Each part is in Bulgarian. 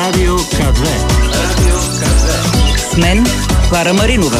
Радио К2. С мен Клара Маринова.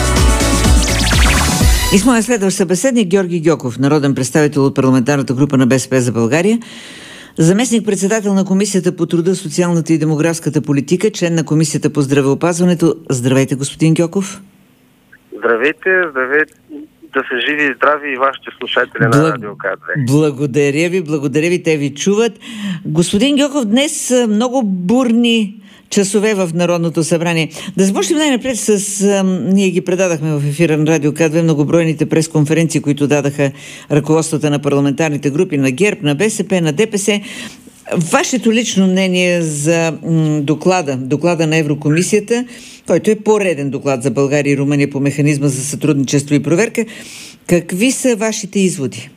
И с моя следващ събеседник Георги Гьоков, народен представител от парламентарната група на БСП за България, заместник-председател на Комисията по труда, социалната и демографската политика, член на Комисията по здравеопазването. Здравейте, господин Гьоков. Здравейте, да са живи и здрави и вашите слушатели на Радио К2. Благодаря ви, те ви чуват. Господин Гьоков, днес много бурни часове в Народното събрание. Да започнем най-напред ние ги предадахме в ефира на Радио К2 многобройните пресконференции, които дадаха ръководствата на парламентарните групи на ГЕРБ, на БСП, на ДПС. Вашето лично мнение за доклада на Еврокомисията, който е пореден доклад за България и Румъния по механизма за сътрудничество и проверка. Какви са вашите изводи?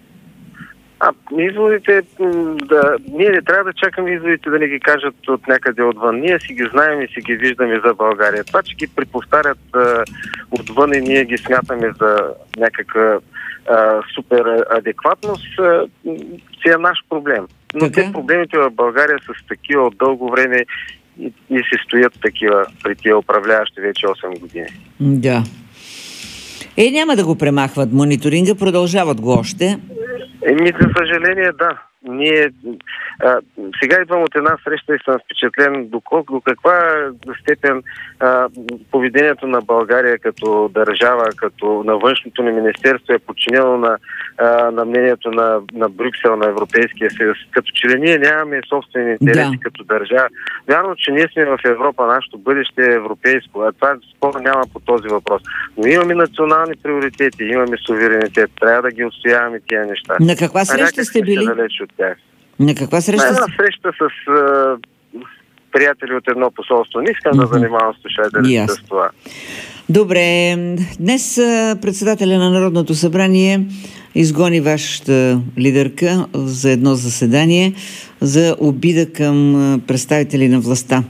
Изводите, ние не трябва да чакаме изводите да ни ги кажат от някъде отвън. Ние си ги знаем и си ги виждаме за България. Това, че ги преповтарят отвън и ние ги смятаме за някаква супер адекватност, си е наш проблем. Но те проблемите в България са с такива от дълго време и се стоят такива при тия управляващи вече 8 години. Да. Няма да го премахват мониторинга, продължават го още. За съжаление, да. Ние сега идвам от една среща и съм впечатлен до каква степен поведението на България като държава, като на външното ни министерство е подчинено на мнението на Брюксел, на Европейския съюз. Като че ли ние нямаме собствени интереси като държава. Вярно, че ние сме в Европа, нашето бъдеще е европейско, а това спорно няма по този въпрос. Но имаме национални приоритети, имаме суверенитет, трябва да ги отстояваме тия неща. На каква среща сте били? На каква среща? Една среща с приятели от едно посолство. Не искам да занимавам слушателите с това. Добре. Днес председателя на Народното събрание изгони вашата лидерка за едно заседание за обида към представители на властта.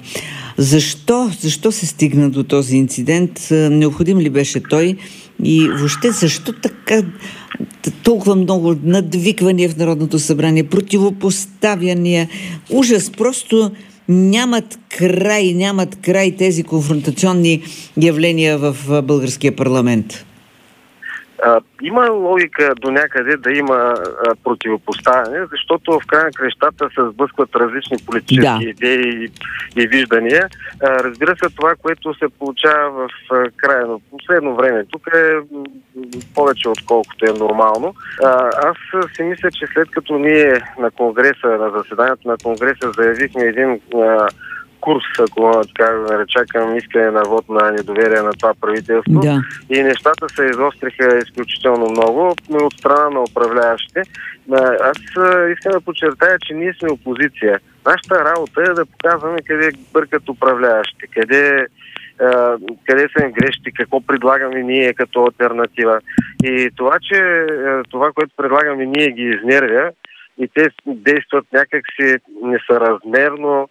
Защо се стигна до този инцидент? Необходим ли беше той? И въобще защо така толкова много надвиквания в Народното събрание, противопоставяния, ужас, просто нямат край тези конфронтационни явления в българския парламент? Има логика до някъде да има противопоставяне, защото в край на крещата се сблъскват различни политически идеи и виждания. Разбира се, това, което се получава в края на последно време, тук е повече отколкото е нормално. Аз си мисля, че след като ние на Конгреса, на заседанието на Конгреса заявихме един курс, ако така да нареча, към искане на вод на недоверие на това правителство. И нещата се изостриха изключително много от страна на управляващите. Аз искам да подчертая, че ние сме опозиция. Нашата работа е да показваме къде бъркат управляващите, къде са им грешки, какво предлагаме ние като алтернатива. И това, което предлагаме ние, ги изнервя и те действат някакси несъразмерно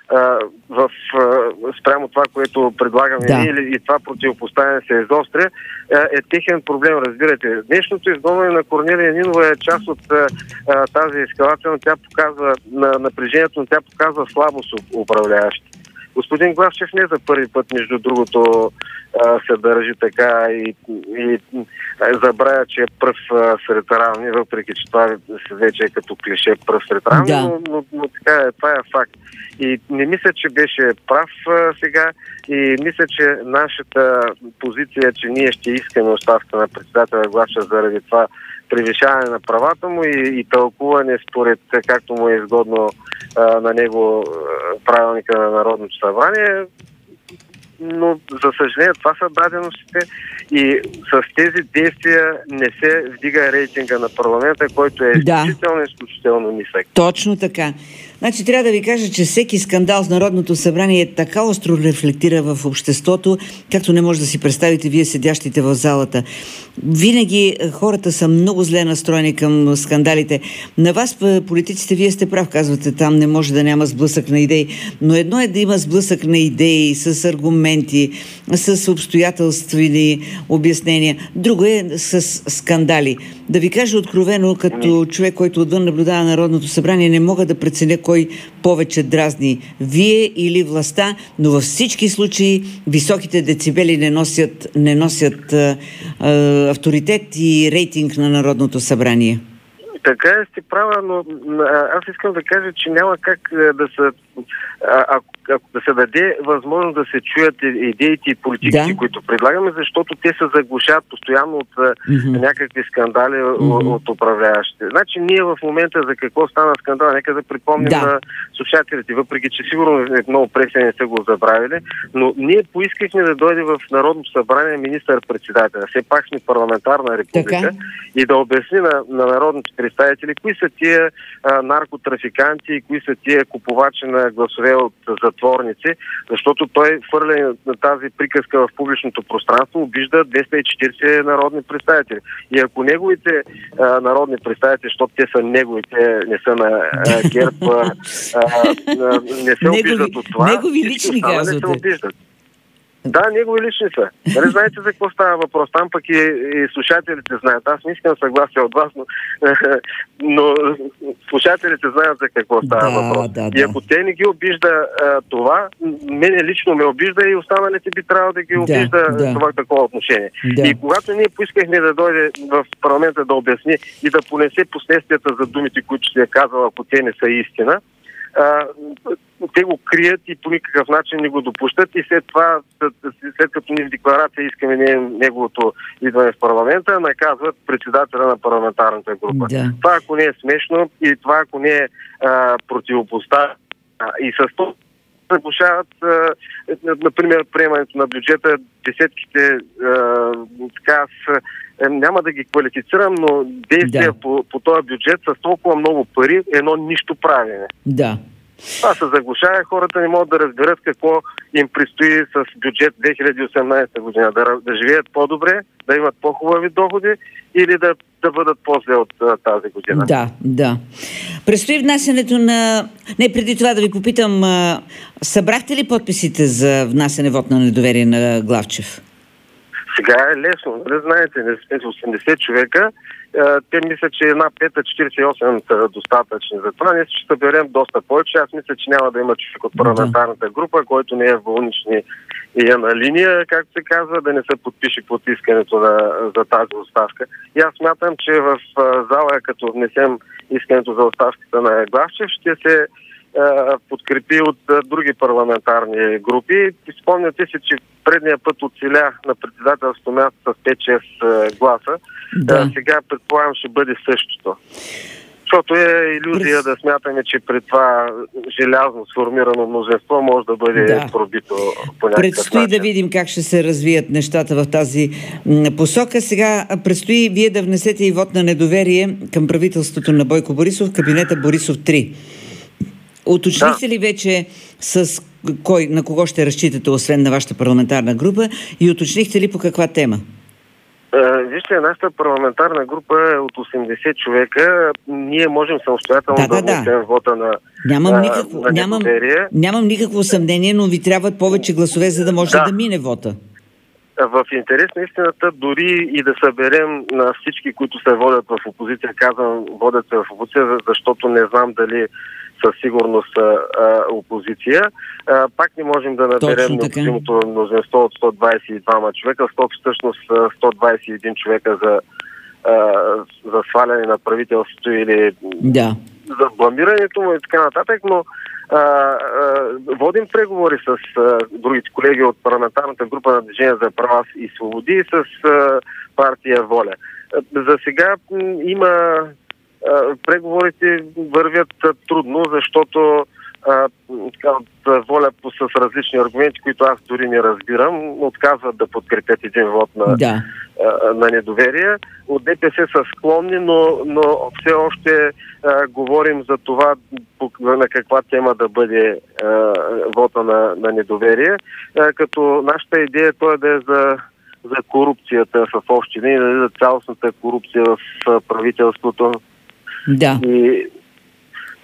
спрямо това, което предлагаме ние, и това противопоставяне се изостря, е техен проблем, разбирате. Днешното изгонване на Корнелия Нинова е част от тази ескалация, но тя показва напрежението, но тя показва слабост управляващи. Господин Главчев не за първи път, между другото, се държи така и забравя, че е пръв сред равни, въпреки че това вече е като клише пръв сред равни, но така е, това е факт. И не мисля, че беше прав сега и мисля, че нашата позиция, че ние ще искаме оставка на председателя Главчев заради това превишаване на правата му и тълкуване според както му е изгодно на него правилника на Народното събрание, но за съжаление това са даденостите и с тези действия не се вдига рейтинга на парламента, който е изключително нисък. Точно така. Значи трябва да ви кажа, че всеки скандал с Народното събрание така остро рефлектира в обществото, както не може да си представите вие седящите в залата. Винаги хората са много зле настроени към скандалите. На вас, политиците, вие сте прав, казвате, там не може да няма сблъсък на идеи. Но едно е да има сблъсък на идеи с аргументи, аргументи, с обстоятелствени обяснения. Друго е с скандали. Да ви кажа откровено, като човек, който отвън наблюдава Народното събрание, не мога да преценя кой повече дразни. Вие или властта, но във всички случаи високите децибели не носят авторитет и рейтинг на Народното събрание. Така е, сте права, но аз искам да кажа, че няма как да се даде възможност да се чуят идеите и политиките, които предлагаме, защото те се заглушават постоянно от някакви скандали от управляващите. Значи ние в момента за какво стана скандал, нека да припомним на слушателите, въпреки че сигурно много преси не са го забравили, но ние поискахме да дойде в Народното събрание министър-председателя. Все пак сме парламентарна република и да обясни на народните представители кои са тия наркотрафиканти и кои са тия купувачи на гласове от затворници, защото той хвърля на тази приказка в публичното пространство, обижда 240 народни представители. И ако неговите народни представители, защото те са неговите, не са на ГЕРБ, не се обиждат от това, негови лични казвате. Не се обиждат. Да, негови лични са. Нали знаете за какво става въпрос? Там пък и слушателите знаят. Аз не искам съгласие от вас, но слушателите знаят за какво става въпрос. И ако те не ги обижда това, мене лично ме обижда и останалите би трябвало да ги обижда това такова отношение. И когато ние поискахме да дойде в парламента да обясни и да понесе последствията за думите, които ще е казал, ако те не са истина, те го крият и по никакъв начин не го допущат и след това, след като ни в декларация искаме неговото идване в парламента, наказват председателя на парламентарната група. Това ако не е смешно и това ако не е противопоставено и с това заглушават, например, приемането на бюджета, десетките, няма да ги квалифицирам, но действия по този бюджет с толкова много пари, едно нищо правене. Това се заглушава, хората не могат да разберат какво им предстои с бюджет 2018 година. Да живеят по-добре, да имат по-хубави доходи или да бъдат по-зле от тази година. Да. Предстои внасянето на... Не, преди това да ви попитам, събрахте ли подписите за внасяне вод на недоверие на Главчев? Сега е лесно. Не знаете, не сме 80 човека. Те мисля, че една пета 48 са достатъчни за това. Ние ще съберем доста повече. Аз мисля, че няма да има човек от парламентарната група, който не е вълнични и е на линия, както се казва, да не се подпише под искането за тази оставка. И аз смятам, че в зала, като внесем искането за оставката на Главчев, ще се подкрепи от други парламентарни групи. Спомняте си, че предния път оцеля на председателството място с 5-6 гласа. Сега предполагам ще бъде същото. Защото е илюзия да смятаме, че при това желязно сформирано мнозинство може да бъде пробито по някакъв Предстои начин. да видим как ще се развият нещата в тази посока. Сега предстои вие да внесете и вод на недоверие към правителството на Бойко Борисов, кабинета Борисов 3. Уточнихте ли вече на кого ще разчитате, освен на вашата парламентарна група, и уточнихте ли по каква тема? Вижте, нашата парламентарна група е от 80 човека. Ние можем самостоятелно да внесем вота на недоверие. Нямам никакво съмнение, но ви трябват повече гласове, за да може да мине вота. В интерес на истината, дори и да съберем на всички, които се водят в опозиция, казвам, водят се в опозиция, защото не знам дали със сигурност опозиция. Пак не можем да наберем необходимото мнозинство от 122 човека, всъщност 121 човека за сваляне на правителството или за бламирането му и така нататък, но водим преговори с другите колеги от парламентарната група на Движение за права и свободи и с партия Воля. За сега преговорите вървят трудно, защото от Воля с различни аргументи, които аз дори не разбирам, отказват да подкрепят един вод на недоверие. От ДПС са склонни, но все още говорим за това на каква тема да бъде вода на недоверие. Като нашата идея да е за корупцията в общини, за цялостната корупция в правителството.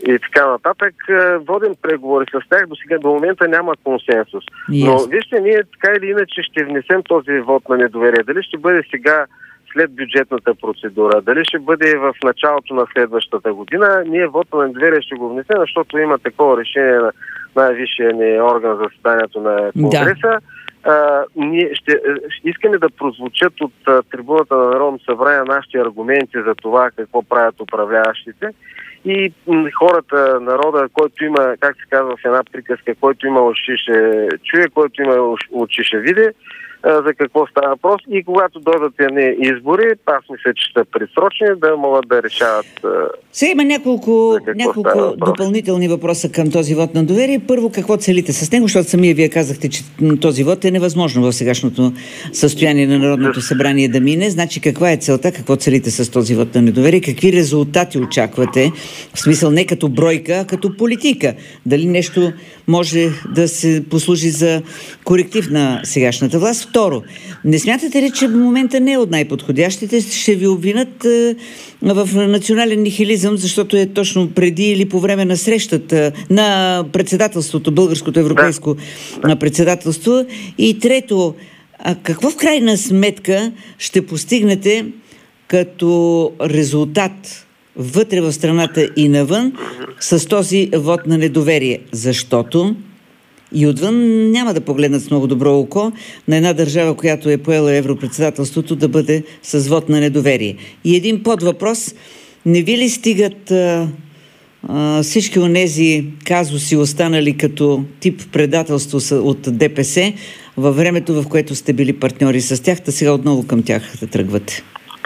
и така нататък. Водим преговори с тях. До момента няма консенсус. Но вижте, ние така или иначе ще внесем този вод на недоверие. Дали ще бъде сега след бюджетната процедура, дали ще бъде в началото на следващата година, ние вод на недоверие ще го внесем, защото има такова решение на най-висшия ни орган за заседанието на Конгреса. Ние ще искаме да прозвучат от трибуната на Народното събрание нашите аргументи за това какво правят управляващите. И хората, народа, който има, как се казва в една приказка, който има уши ще чуе, който има очи ще види, за какво става въпрос. И когато дойдат едни избори, аз мисля, че са предсрочни, да могат да решават. Сега има няколко допълнителни въпроса към този вод на доверие. Първо, какво целите с него, защото самия вие казахте, че този вод е невъзможно в сегашното състояние на Народното събрание да мине. Значи, каква е целта, какво целите с този вод на недоверие, какви резултати очаквате, в смисъл не като бройка, а като политика. Дали нещо може да се послужи за коректив на сегашната власт? Второ, не смятате ли, че в момента не е от най-подходящите? Ще ви обвинят в национален нихилизъм, защото е точно преди или по време на срещата на председателството, българското европейско председателство. И трето, какво в крайна сметка ще постигнете като резултат вътре в страната и навън с този вод на недоверие? Защото и отвън няма да погледнат с много добро око на една държава, която е поела европредседателството, да бъде с вод на недоверие. И един подвъпрос. Не ви ли стигат всички онези казуси, останали като тип предателство от ДПС във времето, в което сте били партньори с тях, та сега отново към тях да тръгвате?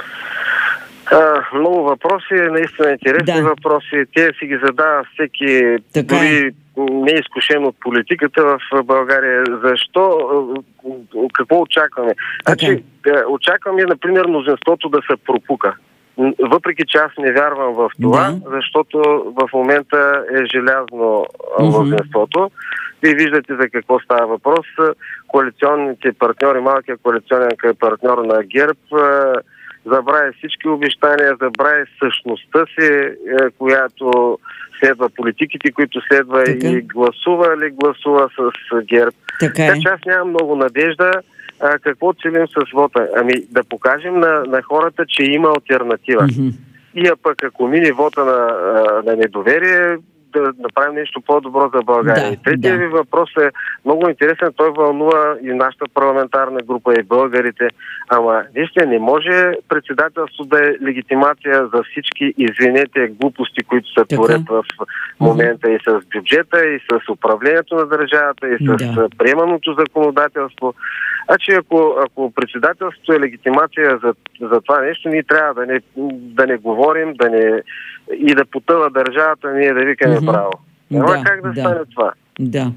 Много въпроси, наистина интересни въпроси. Те си ги задава всеки, дори не е изкушен от политиката в България. Защо? Какво очакваме? Значи, очакваме, например, мнозинството да се пропука. Въпреки че аз не вярвам в това, защото в момента е желязно мнозинството. Вие виждате за какво става въпрос. Коалиционните партньори, малкият коалиционен партньор на ГЕРБ забрави всички обещания, забрави същността си, която следва политиките, които следва и гласува с ГЕРБ. Така че аз нямам много надежда. Какво целим с вота? Да покажем на хората, че има алтернатива. И пък ако мине вота на недоверие, да направим нещо по-добро за България. И третия ви въпрос е много интересен. Той вълнува и нашата парламентарна група, и българите. Ама, вижте, не може председателство да е легитимация за всички, извинете, глупости, които се творят в момента и с бюджета, и с управлението на държавата, и с приеманото законодателство. Значи, ако председателството е легитимация за това нещо, ние трябва да не говорим, и да потъва държавата, ние да викаме право. Няма как да стане това. Да.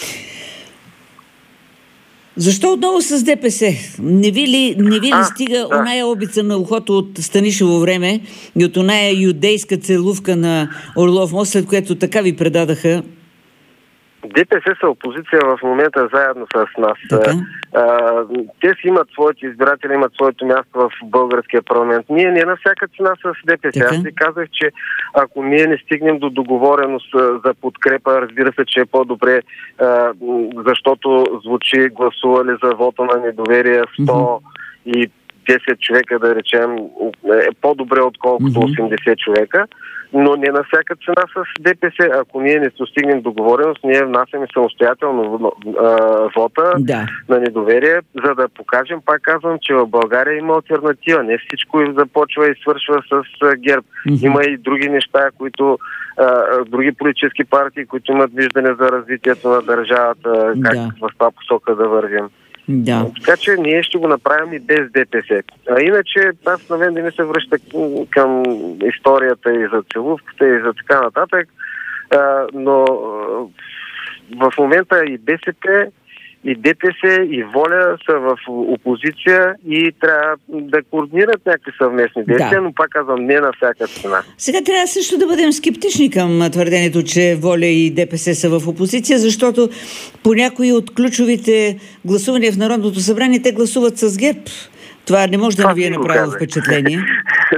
Защо отново с ДПС? Не ви ли стига оная обица на ухото от Станишево време и от оная юдейска целувка на Орлов мост, след което така ви предадаха? ДПС са опозиция в момента заедно с нас. Те си имат своите избиратели, имат своето място в българския парламент. Ние не на всяка цена с ДПС. Аз ви казах, че ако ние не стигнем до договореност за подкрепа, разбира се, че е по-добре, защото звучи гласували за вота на недоверие 110 човека, да речем, е по-добре отколкото 80 човека. Но не на всяка цена с ДПС. Ако ние не достигнем договореност, ние внасяме самостоятелно вота на недоверие, за да покажем, пак казвам, че в България има алтернатива. Не всичко започва и свършва с ГЕРБ. Има и други неща, които други политически партии, които имат виждане за развитието на държавата, как в това посока да вървим. Така че ние ще го направим и без ДПС. А иначе аз на мен да ми се връща към историята и за целувката и за така нататък, но в момента и БСП, и ДПС, и Воля са в опозиция и трябва да координират някакви съвместни действия, но пак казвам, не на всяка цена. Сега трябва също да бъдем скептични към твърдението, че Воля и ДПС са в опозиция, защото по някои от ключовите гласувания в Народното събрание те гласуват с ГЕРБ. Това не може да не ви е направило впечатление.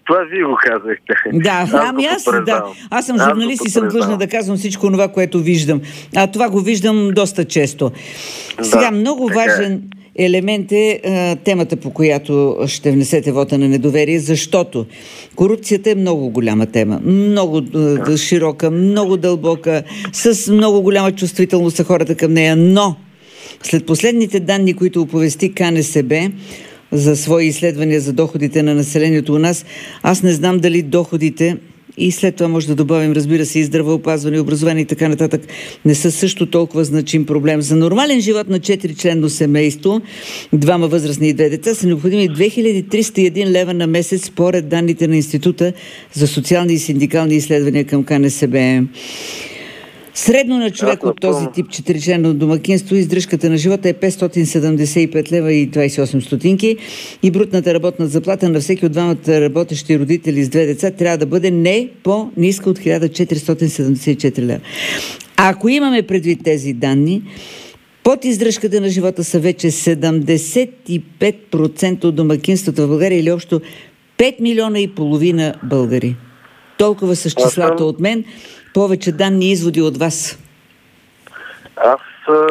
Това вие го казахте. Аз съм журналист и съм длъжна да казвам всичко това, което виждам. А това го виждам доста често. Сега, много важен елемент е темата, по която ще внесете вота на недоверие, защото корупцията е много голяма тема. Много широка, много дълбока, с много голяма чувствителност на хората към нея, но след последните данни, които оповести КНСБ за свои изследвания за доходите на населението у нас, аз не знам дали доходите, и след това може да добавим, разбира се, и здравеопазване, образование и така нататък, не са също толкова значим проблем. За нормален живот на 4-членно семейство, 2 възрастни и 2 деца, са необходими 2301 лева на месец, според данните на Института за социални и синдикални изследвания към КНСБ. Средно на човек от този тип 4-членно домакинство издръжката на живота е 575 лева и 28 стотинки и брутната работна заплата на всеки от двамата работещи родители с 2 деца трябва да бъде не по-ниска от 1474 лева. Ако имаме предвид тези данни, под издръжката на живота са вече 75% от домакинствата в България или общо 5 милиона и половина българи. Толкова с числата от мен. Повече данни и изводи от вас. Аз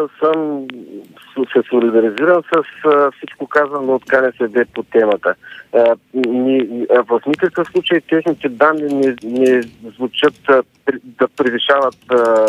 се солидаризирам с всичко казано от КНСБ по темата. В никакъв случай техните данни не звучат да превишават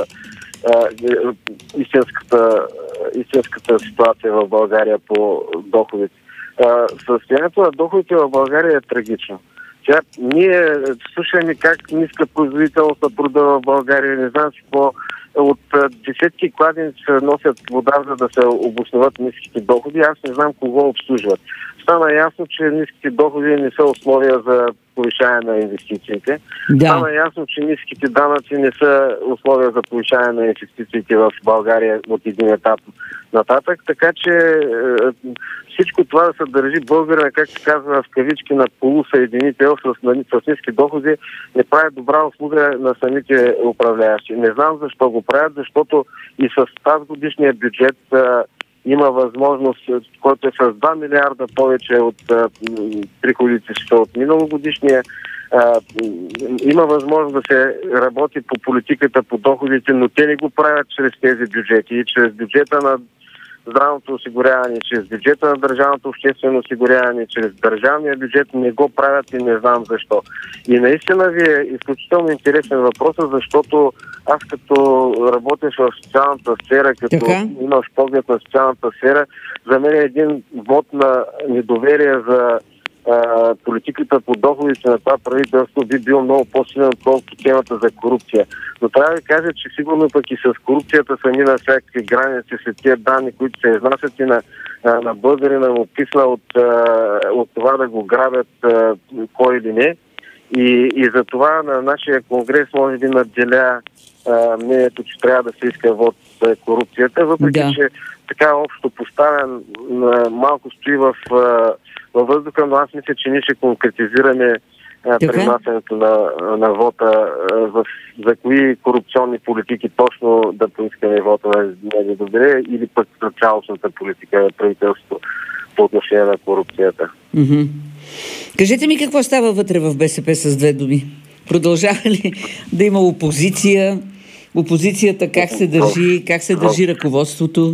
истинската ситуация в България по доходите. Състоянието на доходите в България е трагично. Ние слушаме как ниска производителност на труда в България, не знам си какво, от десетки кладенци се носят вода, за да се обосноват ниските доходи. Аз не знам кого обслужват. Стана ясно, че ниските доходи не са условия за повишаване на инвестициите. Да. Стана ясно, че ниските данъци не са условия за повишаване на инвестициите в България от един етап нататък. Така че всичко това да се държи българина, как се казва в кавички, на полусъединител с ниски доходи, не прави добра услуга на самите управляващи. Не знам защо го правят, защото и с тази годишния бюджет има възможност, който е с 2 милиарда повече от приходите си от миналогодишния. Има възможност да се работи по политиката по доходите, но те не го правят чрез тези бюджети и чрез бюджета на здравното осигуряване, чрез бюджета на държавното обществено осигуряване, чрез държавния бюджет не го правят и не знам защо. И наистина ви е изключително интересен въпрос, защото аз като работиш в социалната сфера, като имаш поглед на социалната сфера, за мен е един вод на недоверие за политиката по доходите на това правителство би бил много по-силен, отколкото темата за корупция. Но трябва да ви кажа, че сигурно пък и с корупцията са мина всякакви граници след тия данни, които се изнасят и на българина му писна от това да го грабят кой или не. И за това на нашия конгрес може би надделя мнението, че трябва да се иска вод за корупцията, въпреки че така общо поставен малко стои във въздуха, но аз мисля, че ние ще конкретизираме принасянето на вота за кои корупционни политики точно да поискаме вота на недоверие или пък за цялостната политика на правителството по отношение на корупцията. Mm-hmm. Кажете ми какво става вътре в БСП с 2 думи? Продължава ли да има опозиция? Опозицията как се държи ръководството?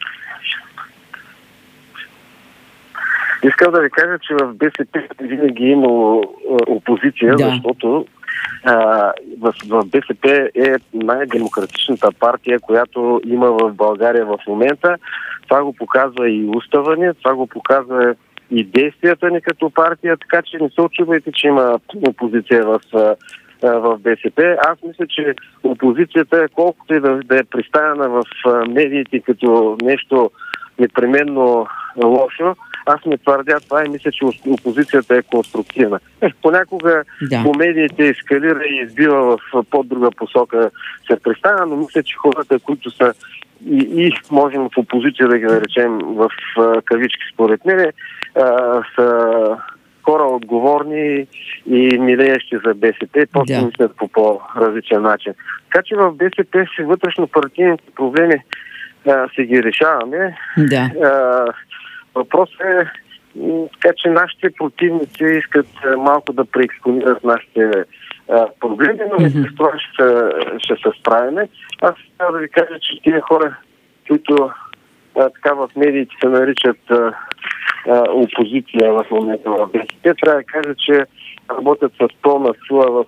Искам да ви кажа, че в БСП винаги е имало опозиция, защото в БСП е най-демократичната партия, която има в България в момента. Това го показва и устава ни, това го показва и действията ни като партия, така че не се очудвайте, че има опозиция в БСП. Аз мисля, че опозицията, колкото и да е представена в медиите като нещо непременно лошо, аз не твърдя това и мисля, че опозицията е конструктивна. Понякога по медиите ескалира и избива в по-друга посока се представя, но мисля, че хората, които са и можем в опозиция да ги наречем в кавички според мен, са хора отговорни и милеещи за БСП и просто мислят по по-различен начин. Така че в БСП си вътрешно партийните проблеми си ги решаваме. Да. Въпросът е Така че нашите противници искат малко да преекспонират нашите проблеми, но с това ще се справиме. Аз трябва да ви кажа, че тия хора, които така в медиите се наричат опозиция в момента в БСП, трябва да кажа, че работят с пълна сила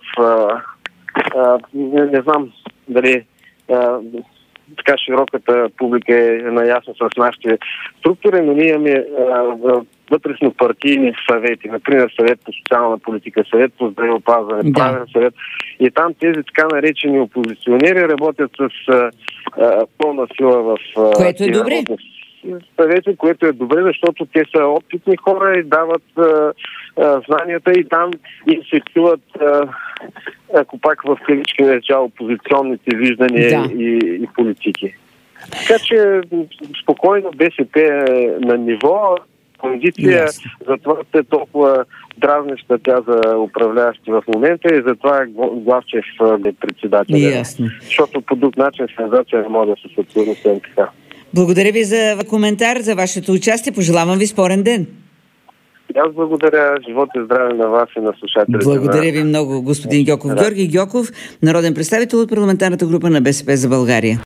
не знам дали така широката публика е наясно с нашите структури, но ние имаме вътрешно партийни съвети, например съвет по социална политика, съвет по здравеопазване, правен съвет. И там тези така наречени опозиционери работят с пълна сила в което е добре. Съвети, което е добре, защото те са опитни хора и дават знанията и там им се чуват, ако пак в кавички нареча, опозиционните виждания и политики. Така че спокойно БСП е на ниво, кондиция, затова сте толкова дразнеща тя за управляващи в момента и затова Главчев е председател. Защото по друг начин сензация не може да се сътвори след така. Благодаря ви за коментар, за вашето участие. Пожелавам ви спорен ден. Аз благодаря. Живот и здраве на вас и на слушателите. Благодаря ви много, господин Гьоков. Георги Гьоков, народен представител от парламентарната група на БСП за България.